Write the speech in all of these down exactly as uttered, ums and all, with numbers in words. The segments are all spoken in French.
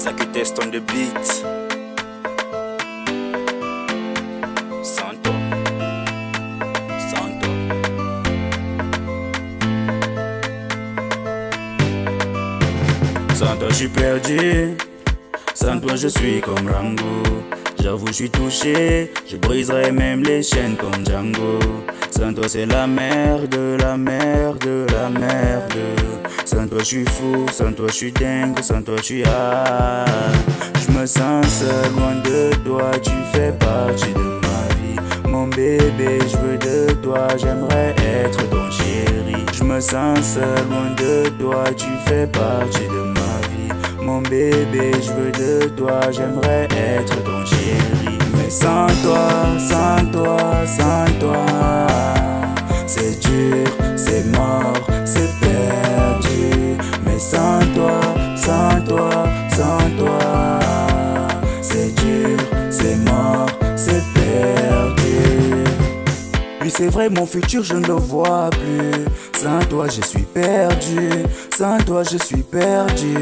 Saki test on the beat. Santo, Santo. Sans toi je suis perdu, sans toi je suis comme Rango. J'avoue je suis touché, je briserai même les chaînes comme Django. Sans toi c'est la merde, la merde, la merde. Sans toi je suis fou, sans toi je suis dingue, sans toi je suis ah. Je me sens seul, loin de toi, tu fais partie de ma vie. Mon bébé, je veux de toi, j'aimerais être ton chéri. Je me sens seul, loin de toi, tu fais partie de ma vie. Mon bébé, je veux de toi, j'aimerais être ton chéri. Mais sans toi, sans toi, sans toi, c'est dur, c'est mort, c'est perdu. Mais sans toi, sans toi, sans toi, c'est dur, c'est mort, c'est perdu. Oui c'est vrai mon futur je ne le vois plus. Sans toi je suis perdu, sans toi je suis perdu.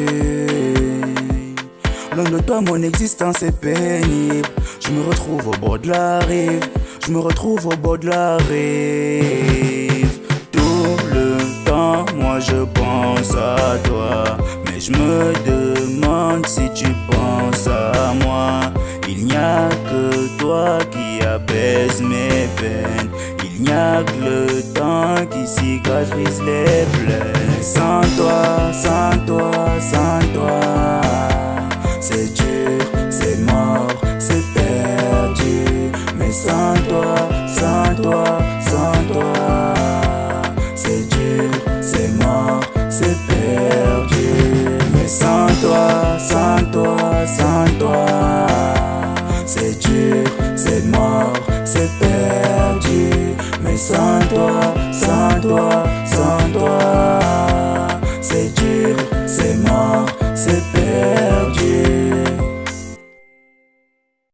Loin de toi mon existence est pénible. Je me retrouve au bord de la rive, je me retrouve au bord de la rive. Tout le temps moi je pense à toi, mais je me demande si tu penses à moi. Il n'y a que toi qui apaise mes peines. Il n'y a que le temps qui cicatrise les plaies. Sans toi, sans toi, sans toi, c'est dur, c'est mort, c'est perdu. Mais sans toi, sans toi, sans toi, c'est dur, c'est mort, c'est perdu. Mais sans toi, sans toi, sans toi, c'est dur, c'est mort, c'est perdu. Mais sans toi, sans toi, sans toi, c'est dur.